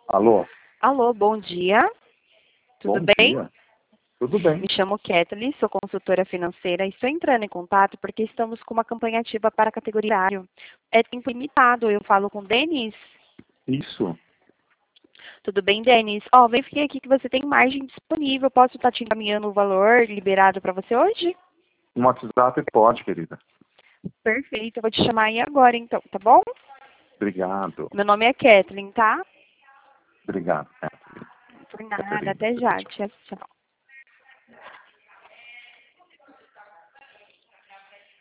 Alô? Alô, bom dia. Tudo Bom bem? dia. Tudo bem. Me chamo Kathleen, sou consultora financeira e estou entrando em contato porque estamos com uma campanha ativa para a categoria horário. É tempo limitado, eu falo com o Denis. Isso. Tudo bem, Denis? Verifiquei aqui que você tem margem disponível. Posso estar te encaminhando o valor liberado para você hoje? No WhatsApp pode, querida. Perfeito, eu vou te chamar aí agora então, tá bom? Obrigado. Meu nome é Kathleen, tá? Obrigado. Por nada, Catherine. até já. Tchau.